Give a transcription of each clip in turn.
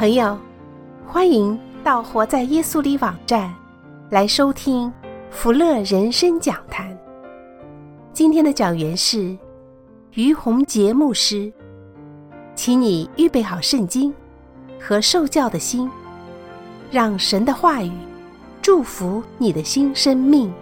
朋友，欢迎到活在耶稣里网站来收听福乐人生讲坛。今天的讲员是于洪杰牧师，请你预备好圣经和受教的心，让神的话语祝福你的新生命。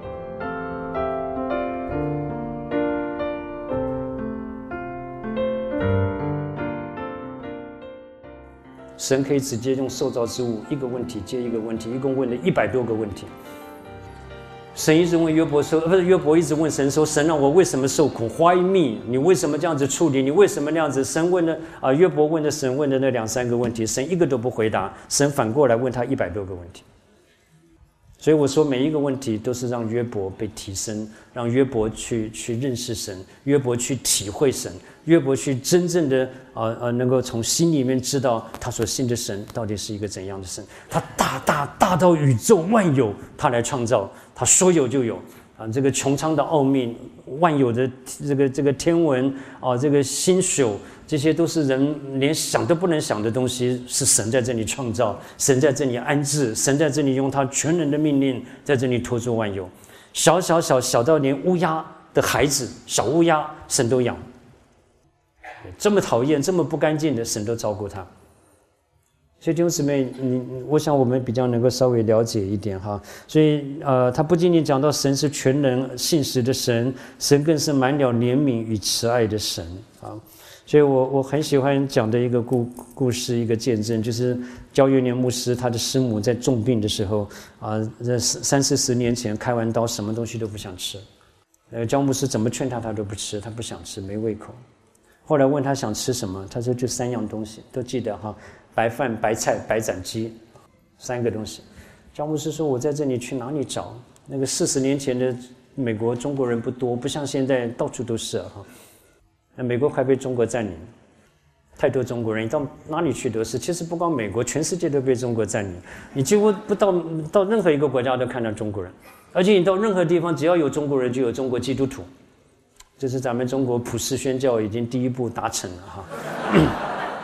神可以直接用受造之物一个问题接一个问题，一共问了100多个问题。神一直问约伯说，约伯一直问神说：“神啊，我为什么受苦 ？Why me？ 你为什么这样子处理？你为什么那样子？”神问的约伯问的神问的那2、3个问题，神一个都不回答，神反过来问他100多个问题。所以我说，每一个问题都是让约伯被提升，让约伯去认识神，约伯去体会神，约伯去真正的能够从心里面知道他所信的神到底是一个怎样的神。他大到宇宙万有，他来创造，他说有就有这个穹苍的奥秘，万有的这个天文这个星宿，这些都是人连想都不能想的东西，是神在这里创造，神在这里安置，神在这里用他全能的命令在这里托住万有。小到连乌鸦的孩子，小乌鸦神都养，这么讨厌这么不干净的神都照顾他。所以弟兄姊妹，我想我们比较能够稍微了解一点哈。所以他不仅仅讲到神是全能信实的神，神更是满了怜悯与慈爱的神啊。所以我很喜欢讲的一个故事，一个见证，就是焦元年牧师他的师母在重病的时候这30-40年前开完刀，什么东西都不想吃。焦牧师怎么劝他都不吃，他不想吃，没胃口。后来问他想吃什么，他说就3样东西，都记得哈。白饭、白菜、白斩鸡，3个东西。焦牧师说：“我在这里去哪里找？那个40年前的美国中国人不多，不像现在到处都是哈。那美国快被中国占领，太多中国人，你到哪里去都是。其实不光美国，全世界都被中国占领。你几乎不到任何一个国家都看到中国人，而且你到任何地方，只要有中国人，就有中国基督徒。这是咱们中国普世宣教已经第一步达成了哈。”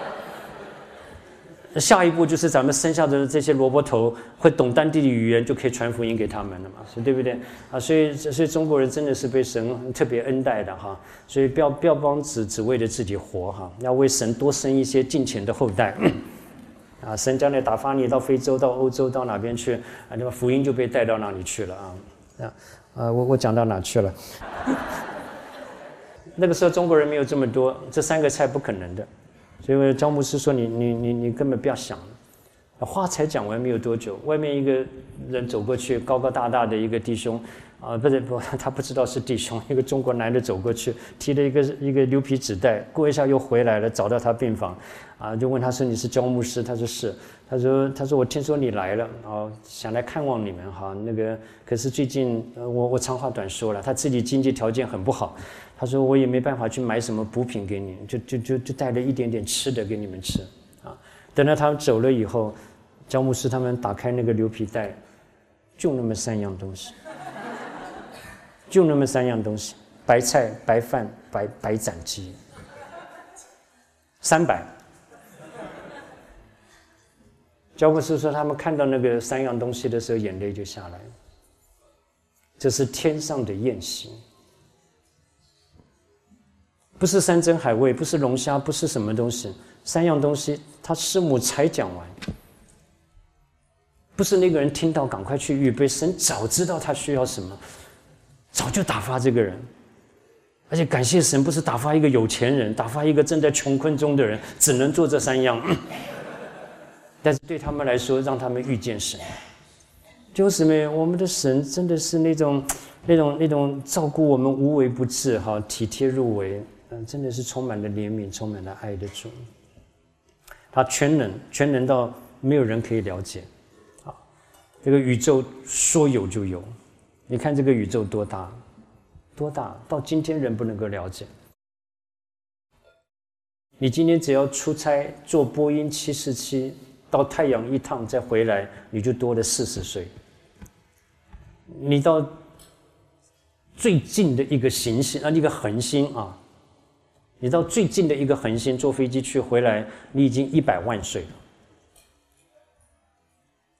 下一步就是咱们生下的这些萝卜头会懂当地的语言，就可以传福音给他们了嘛，对不对所以中国人真的是被神特别恩待的哈。所以不要光只为了自己活哈，要为神多生一些敬虔的后代神将来打发你到非洲、到欧洲、到哪边去那么福音就被带到哪里去了我讲到哪去了？那个时候中国人没有这么多，这3个菜不可能的。所以焦牧师说你根本不要想了。话才讲完没有多久，外面一个人走过去，高高大大的一个弟兄他不知道是弟兄，一个中国男的走过去，提了一个牛皮纸袋，过一下又回来了，找到他病房就问他说：“你是焦牧师？”他说是。他说我听说你来了想来看望你们那个可是最近我长话短说了，他自己经济条件很不好，他说我也没办法去买什么补品给你，就带了一点点吃的给你们吃等到他们走了以后，焦牧师他们打开那个牛皮袋，就那么3样东西，就那么3样东西，白菜、白饭、白斩鸡，300。焦牧师说，他们看到那个3样东西的时候，眼泪就下来了。这是天上的宴席，不是山珍海味，不是龙虾，不是什么东西，3样东西，他师母才讲完，不是那个人听到赶快去预备，神早知道他需要什么，早就打发这个人。而且感谢神，不是打发一个有钱人，打发一个正在穷困中的人，只能做这3样。但是对他们来说，让他们遇见神。弟兄姊妹，我们的神真的是那种照顾我们无微不至体贴入微，真的是充满了怜悯、充满了爱的主。他全能到没有人可以了解这个宇宙说有就有。你看这个宇宙多大，到今天人不能够了解。你今天只要出差坐波音747到太阳一趟再回来，你就多了40岁。你到最近的一个行星一个恒星你到最近的一个恒星坐飞机去回来，你已经100万岁了。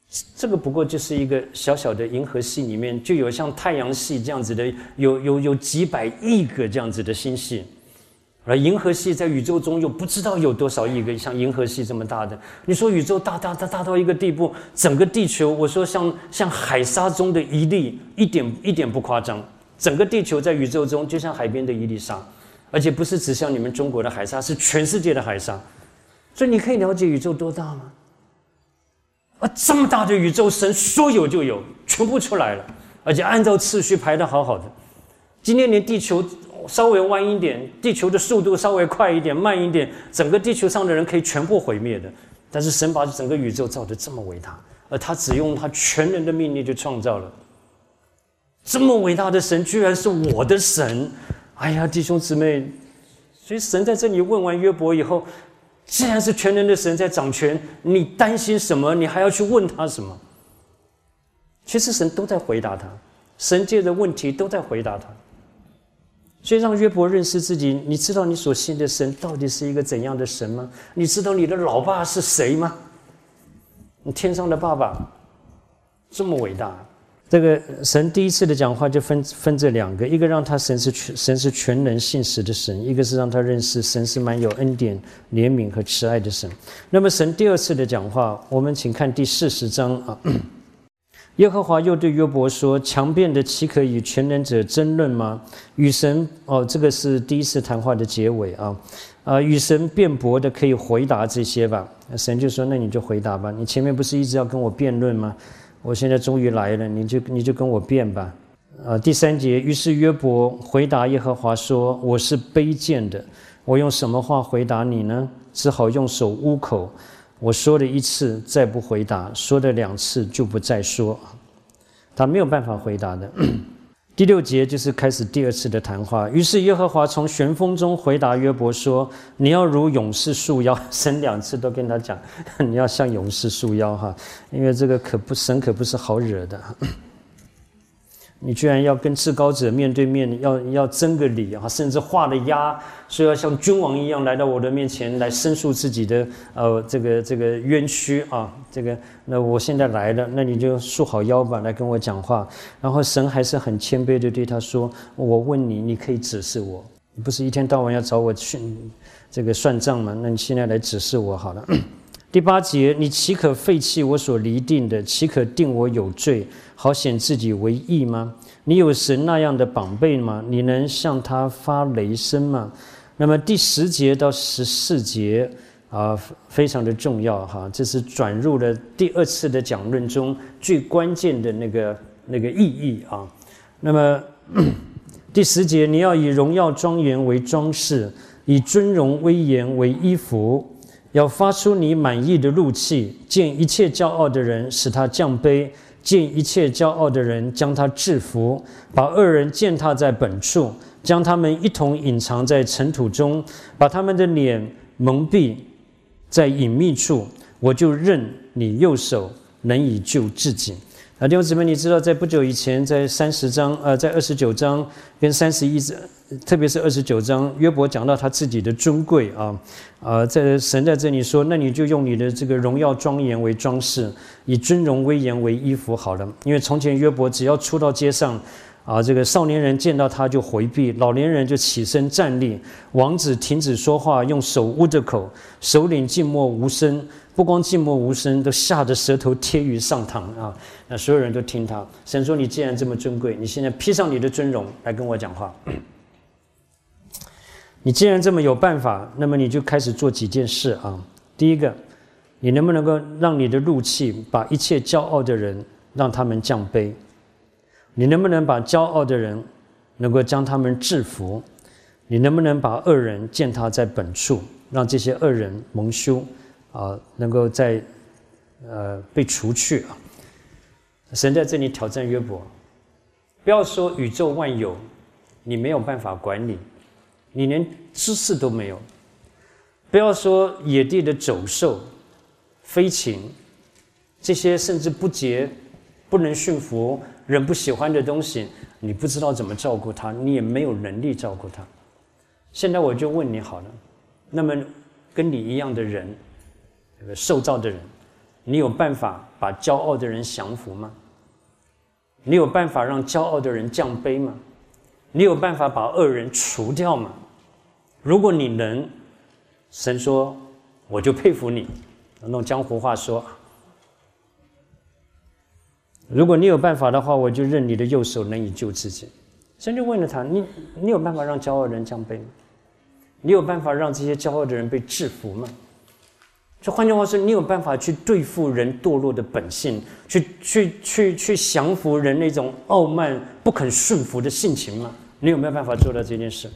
这个不过就是一个小小的银河系里面，就有像太阳系这样子的，有几百亿个这样子的星系。而银河系在宇宙中又不知道有多少亿个像银河系这么大的。你说宇宙大到一个地步，整个地球，我说像海沙中的一粒，一点不夸张。整个地球在宇宙中就像海边的一粒沙，而且不是只像你们中国的海沙，是全世界的海沙。所以你可以了解宇宙多大吗？这么大的宇宙，神说有就有，全部出来了，而且按照次序排得好好的。今天连地球稍微弯一点，地球的速度稍微快一点、慢一点，整个地球上的人可以全部毁灭的。但是神把整个宇宙造得这么伟大，而他只用他全能的命令就创造了。这么伟大的神，居然是我的神！哎呀，弟兄姊妹，所以神在这里问完约伯以后，既然是全能的神在掌权，你担心什么？你还要去问他什么？其实神都在回答他，神借着问题都在回答他。所以让约伯认识自己，你知道你所信的神到底是一个怎样的神吗？你知道你的老爸是谁吗？你天上的爸爸这么伟大。这个神第一次的讲话就分这两个，一个让他神是全能信实的神，一个是让他认识神是满有恩典、怜悯和慈爱的神。那么神第二次的讲话，我们请看第40章啊。耶和华又对约伯说：“强辩的岂可与全能者争论吗？与神这个是第一次谈话的结尾啊。与神辩驳的可以回答这些吧。”神就说：“那你就回答吧，你前面不是一直要跟我辩论吗？我现在终于来了，你就跟我辩吧。”第3节，于是约伯回答耶和华说：“我是卑贱的，我用什么话回答你呢？只好用手捂口。我说了1次，再不回答；说了2次，就不再说。”他没有办法回答的。第6节就是开始第2次的谈话。于是耶和华从旋风中回答约伯说：“你要如勇士束腰。”神2次都跟他讲，你要像勇士束腰哈，因为这个神可不是好惹的。你居然要跟至高者面对面，要争个理啊，甚至画了押，说要像君王一样来到我的面前来申诉自己的这个冤屈啊，那我现在来了，那你就束好腰吧，来跟我讲话。然后神还是很谦卑的对他说：“我问你，你可以指示我，你不是一天到晚要找我算账吗？那你现在来指示我好了。”第8节，你岂可废弃我所厘定的？岂可定我有罪，好显自己为义吗？你有神那样的宝贝吗？你能向他发雷声吗？那么第10节到14节非常的重要哈，这是转入了第2次的讲论中最关键的那个意义啊。那么第10节，你要以荣耀庄严为装饰，以尊荣威严为衣服。要发出你满意的怒气，见一切骄傲的人，使他降卑；见一切骄傲的人，将他制服；把恶人践踏在本处，将他们一同隐藏在尘土中，把他们的脸蒙蔽在隐秘处。我就任你右手能以救自己。弟兄姊妹，你知道在不久以前，在30章在29章跟31章，特别是29章，约伯讲到他自己的尊贵在神在这里说，那你就用你的这个荣耀庄严为装饰，以尊荣威严为衣服好了。因为从前约伯只要出到街上这个少年人见到他就回避，老年人就起身站立，王子停止说话，用手捂着口，首领静默无声，不光静默无声，都吓得舌头贴于上膛那所有人都听他。神说：“你既然这么尊贵，你现在披上你的尊荣来跟我讲话。你既然这么有办法，那么你就开始做几件事第一个，你能不能够让你的怒气把一切骄傲的人让他们降卑？你能不能把骄傲的人能够将他们制服？你能不能把恶人践踏在本处，让这些恶人蒙羞能够在被除去神在这里挑战约伯，不要说宇宙万有你没有办法管理，你连知识都没有；不要说野地的走兽、飞禽，这些甚至不洁、不能驯服、人不喜欢的东西，你不知道怎么照顾它，你也没有能力照顾它。现在我就问你好了，那么跟你一样的人，受造的人， 你有办法把骄傲的人降服吗？你有办法让骄傲的人降卑吗？你有办法把恶人除掉吗？如果你能，神说我就佩服你。用江湖话说，如果你有办法的话，我就认你的右手能以救自己。神就问了他，你有办法让骄傲的人降卑吗？你有办法让这些骄傲的人被制服吗？就换句话说，你有办法去对付人堕落的本性，去降服人那种傲慢不肯顺服的性情吗？你有没有办法做到这件事？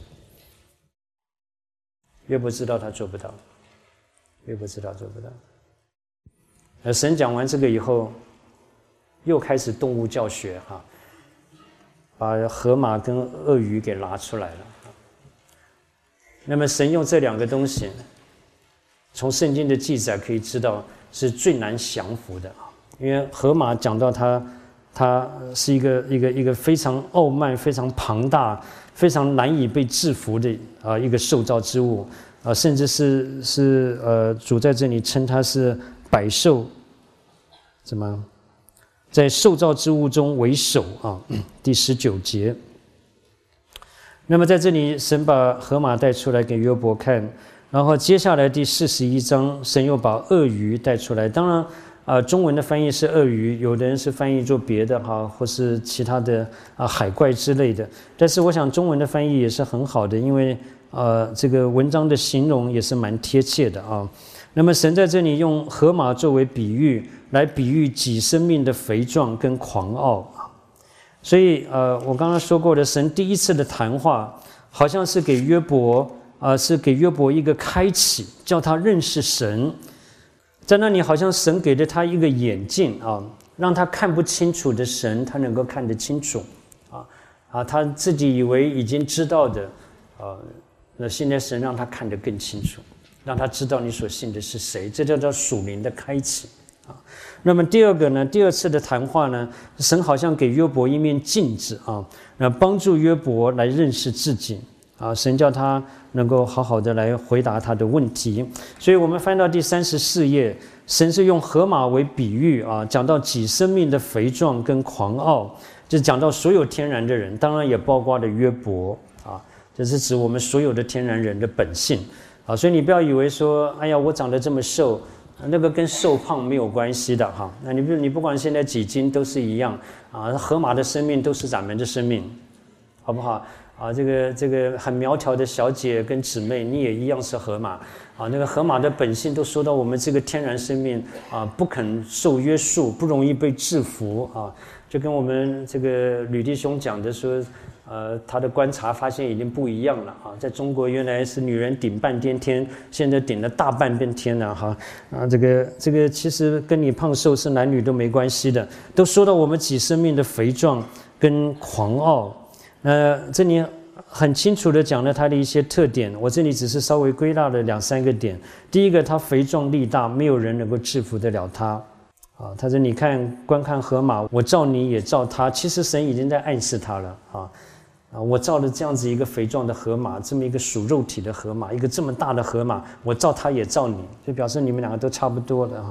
约伯知道他做不到，约伯知道做不到。而神讲完这个以后，又开始动物教学哈，把河马跟鳄鱼给拿出来了。那么神用这两个东西，从圣经的记载可以知道是最难降服的啊，因为河马讲到它是一个非常傲慢、非常庞大、非常难以被制服的一个受造之物啊，甚至是主在这里称它是百兽，怎么在受造之物中为首啊？第19节。那么在这里，神把河马带出来给约伯看，然后接下来第41章，神又把鳄鱼带出来。当然中文的翻译是鳄鱼，有的人是翻译做别的哈，或是其他的海怪之类的。但是我想中文的翻译也是很好的，因为这个文章的形容也是蛮贴切的啊。那么神在这里用河马作为比喻，来比喻己生命的肥壮跟狂傲。所以我刚刚说过的，神第一次的谈话好像是给约伯是给约伯一个开启，叫他认识神。在那里好像神给了他一个眼镜啊，让他看不清楚的神他能够看得清楚他自己以为已经知道的那现在神让他看得更清楚，让他知道你所信的是谁，这叫做属灵的开启那么第二个呢，第二次的谈话呢，神好像给约伯一面镜子帮助约伯来认识自己神叫他能够好好的来回答他的问题。所以我们翻到第34页，神是用河马为比喻讲到己生命的肥壮跟狂傲，就讲到所有天然的人，当然也包括了约伯这是指我们所有的天然人的本性所以你不要以为说，哎呀，我长得这么瘦，那个跟瘦胖没有关系的那你不管现在几斤都是一样河马的生命都是咱们的生命，好不好这个很苗条的小姐跟姊妹，你也一样是河马那个河马的本性都说到我们这个天然生命不肯受约束，不容易被制服就跟我们这个吕弟兄讲的说他的观察发现已经不一样了在中国原来是女人顶半边天，现在顶了大半边天了这个其实跟你胖瘦是男女都没关系的，都说到我们己生命的肥壮跟狂傲。这里很清楚的讲了它的一些特点，我这里只是稍微归纳了2-3个点。第一个，它肥壮力大，没有人能够制服得了它他说你观看河马，我造你也造它，其实神已经在暗示他了我造了这样子一个肥壮的河马，这么一个属肉体的河马，一个这么大的河马，我造它也造你，就表示你们两个都差不多的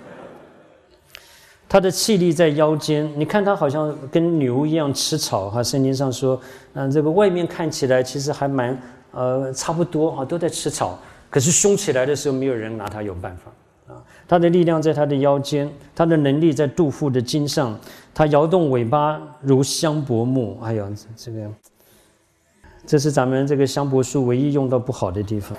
它的气力在腰间，你看它好像跟牛一样吃草圣经上说这个外面看起来其实还蛮差不多都在吃草，可是凶起来的时候没有人拿它有办法它的力量在它的腰间，它的能力在肚腹的筋上，它摇动尾巴如香柏木。哎呦，这是咱们这个香柏树唯一用到不好的地方。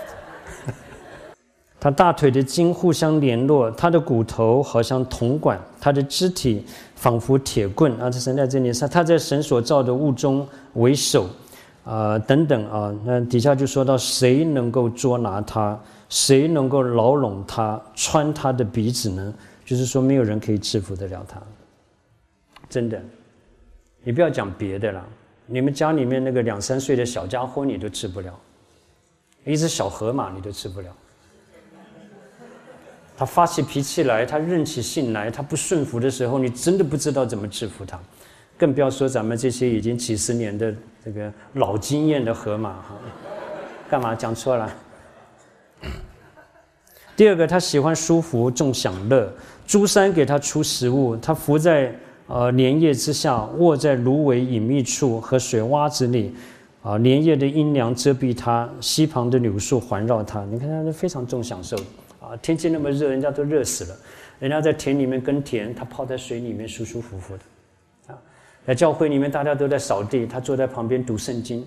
它大腿的筋互相联络，它的骨头好像铜管，它的肢体仿佛铁棍这神在这里，它在神所造的物中为首等等那底下就说到谁能够捉拿它，谁能够牢笼它，穿它的鼻子呢？就是说没有人可以制服得了它，真的。你不要讲别的了，你们家里面那个2-3岁的小家伙你都治不了，一只小河马你都治不了。他发起脾气来，他任起性来，他不顺服的时候，你真的不知道怎么制服他，更不要说咱们这些已经几十年的这个老经验的河马干嘛讲错了？ 第二个，他喜欢舒服，重享乐。诸山给他出食物，他伏在莲叶之下，卧在芦苇隐秘处和水洼子里。莲叶的阴凉遮蔽他，溪旁的柳树环绕他。你看他非常重享受天气那么热，人家都热死了。人家在田里面耕田，他泡在水里面舒舒服服的。在教会里面，大家都在扫地，他坐在旁边读圣经。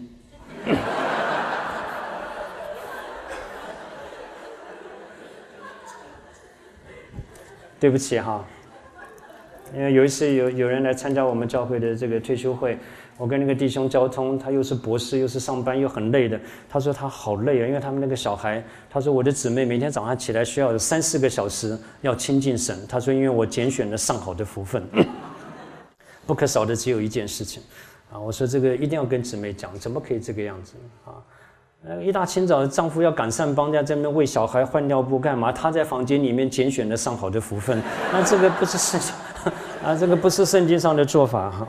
对不起哈，因为有一次有人来参加我们教会的这个退休会，我跟那个弟兄交通，他又是博士，又是上班，又很累的。他说他好累啊，因为他们那个小孩，他说我的姊妹每天早上起来需要有3-4个小时要亲近神。他说因为我拣选了上好的福分，不可少的只有一件事情我说这个一定要跟姊妹讲，怎么可以这个样子一大清早，丈夫要赶上班，在这边喂小孩、换尿布干嘛？她在房间里面拣选了上好的福分，那这个不是圣经这个不是圣经上的做法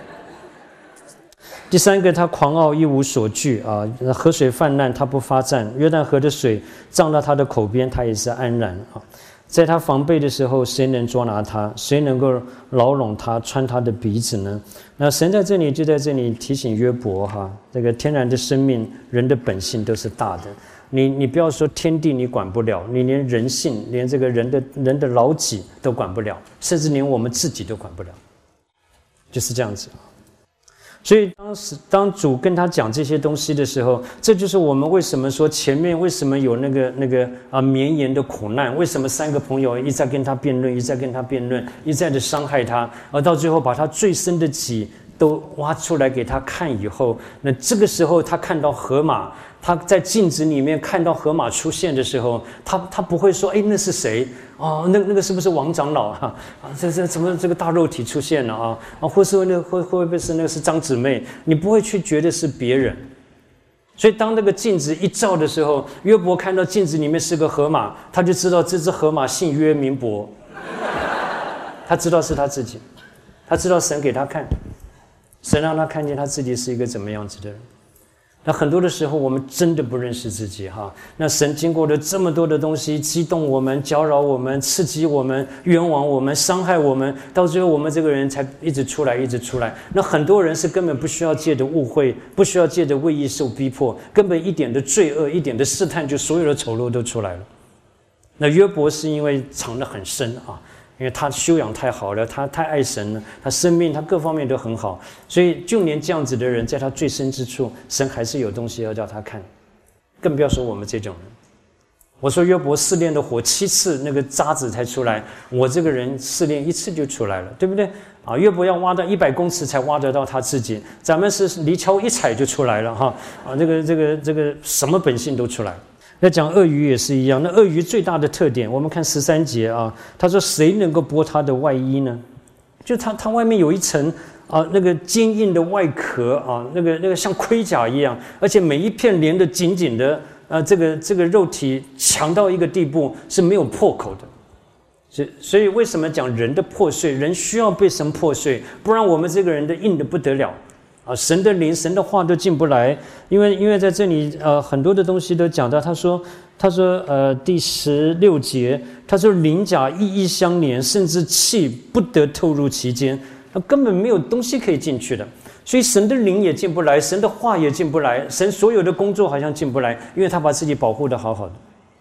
第三个，他狂傲一无所惧河水泛滥，他不发战；约旦河的水涨到他的口边，他也是安然在他防备的时候，谁能捉拿他？谁能够牢笼他、穿他的鼻子呢？那神在这里就在这里提醒约伯这个天然的生命、人的本性都是大的。你不要说天地你管不了，你连人性、连这个人的老己都管不了，甚至连我们自己都管不了，就是这样子。所以当主跟他讲这些东西的时候，这就是我们为什么说前面为什么有那个绵延的苦难，为什么3个朋友一再跟他辩论，一再跟他辩论，一再的伤害他，而到最后把他最深的己都挖出来给他看以后，那这个时候他看到河马，他在镜子里面看到河马出现的时候，他不会说那是谁那个是不是王长老这怎么这个大肉体出现了或是会不会是那个是张姊妹？你不会去觉得是别人。所以当那个镜子一照的时候，约伯看到镜子里面是个河马，他就知道这只河马姓约名伯，他知道是他自己，他知道神给他看，神让他看见他自己是一个怎么样子的人。那很多的时候我们真的不认识自己那神经过了这么多的东西，激动我们、搅扰我们、刺激我们、冤枉我们、伤害我们，到最后我们这个人才一直出来。那很多人是根本不需要借着误会，不需要借着为义受逼迫，根本一点的罪恶、一点的试探，就所有的丑陋都出来了。那约伯是因为藏得很深因为他修养太好了，他太爱神了，他生命他各方面都很好，所以就连这样子的人，在他最深之处，神还是有东西要叫他看，更不要说我们这种人。我说约伯试炼的火7次，那个渣子才出来，我这个人试炼1次就出来了，对不对约伯要挖到100公尺才挖得到他自己，咱们是离锹一踩就出来了这个什么本性都出来了。那讲鳄鱼也是一样，那鳄鱼最大的特点，我们看13节他说谁能够剥它的外衣呢？就它外面有一层那个坚硬的外壳那个像盔甲一样，而且每一片连得紧紧的这个肉体强到一个地步是没有破口的。所以为什么讲人的破碎，人需要被神破碎，不然我们这个人的硬得不得了神的灵、神的话都进不来，因为在这里很多的东西都讲到，他说第16节，他说鳞甲一相连，甚至气不得透入其间，根本没有东西可以进去的，所以神的灵也进不来，神的话也进不来，神所有的工作好像进不来，因为他把自己保护得好好的。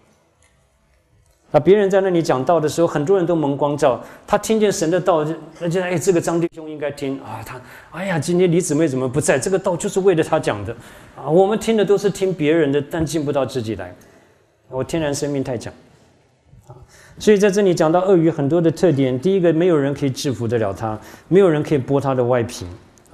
别人在那里讲道的时候，很多人都蒙光照，他听见神的道，就这个张弟兄应该听今天李姊妹怎么不在？这个道就是为了他讲的我们听的都是听别人的，但进不到自己来。我天然生命太强所以在这里讲到鳄鱼很多的特点，第一个，没有人可以制服得了它，没有人可以剥它的外皮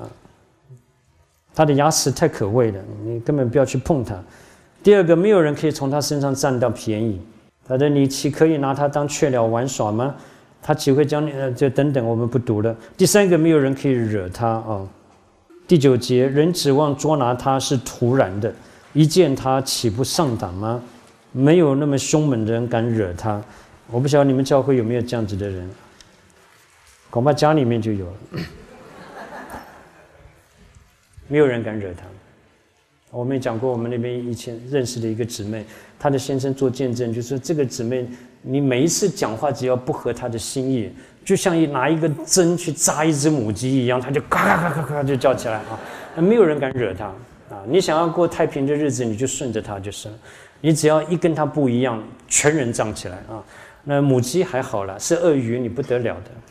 它的牙齿太可畏了，你根本不要去碰它。第二个，没有人可以从它身上占到便宜，你岂可以拿它当雀鸟玩耍吗？他岂会将你就等等，我们不读了。第三个，没有人可以惹他第9节，人指望捉拿他是突然的，一见他岂不上胆吗？没有那么凶猛的人敢惹他。我不晓得你们教会有没有这样子的人，恐怕家里面就有了。没有人敢惹他我们也讲过，我们那边以前认识的一个姊妹，她的先生做见证，就说这个姊妹，你每一次讲话只要不合她的心意，就像拿一个针去扎一只母鸡一样，她就咔咔咔咔咔就叫起来啊，没有人敢惹她啊。你想要过太平的日子，你就顺着她就是了。你只要一跟她不一样，全人涨起来啊。那母鸡还好了，是鳄鱼你不得了的。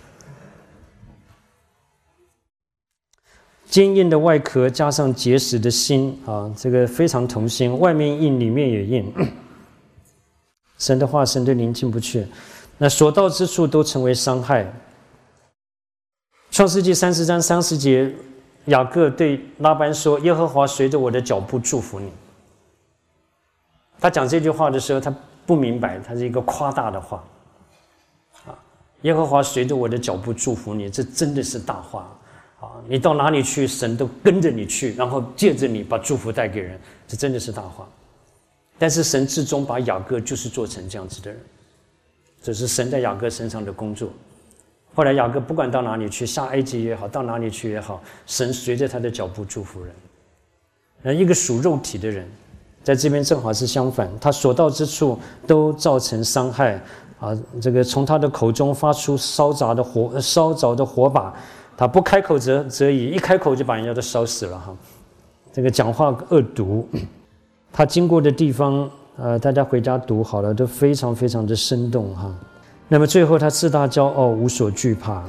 坚硬的外壳加上结实的心啊，这个非常同心，外面硬，里面也硬。神的话，神的灵进不去，那所到之处都成为伤害。创世纪30章30节，雅各对拉班说：“耶和华随着我的脚步祝福你。”他讲这句话的时候，他不明白，他是一个夸大的话。耶和华随着我的脚步祝福你，这真的是大话。你到哪里去，神都跟着你去，然后借着你把祝福带给人，这真的是大话。但是神至终把雅各就是做成这样子的人，这是神在雅各身上的工作。后来雅各不管到哪里去，下埃及也好，到哪里去也好，神随着他的脚步祝福人。一个属肉体的人，在这边正好是相反，他所到之处都造成伤害啊！这个从他的口中发出烧着的火把。他不开口则已，一开口就把人家都烧死了哈。这个讲话恶毒，他经过的地方，大家回家读好了，都非常非常的生动哈。那么最后他自大骄傲，无所惧怕。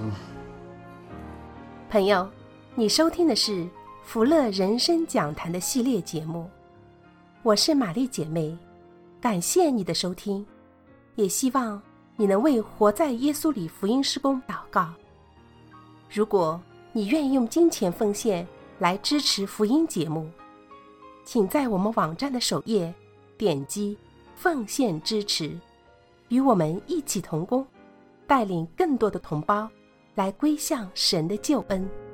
朋友，你收听的是福乐人生讲坛的系列节目，我是玛丽姐妹，感谢你的收听，也希望你能为活在耶稣里福音事工祷告。如果你愿意用金钱奉献来支持福音节目，请在我们网站的首页点击奉献支持，与我们一起同工，带领更多的同胞来归向神的救恩。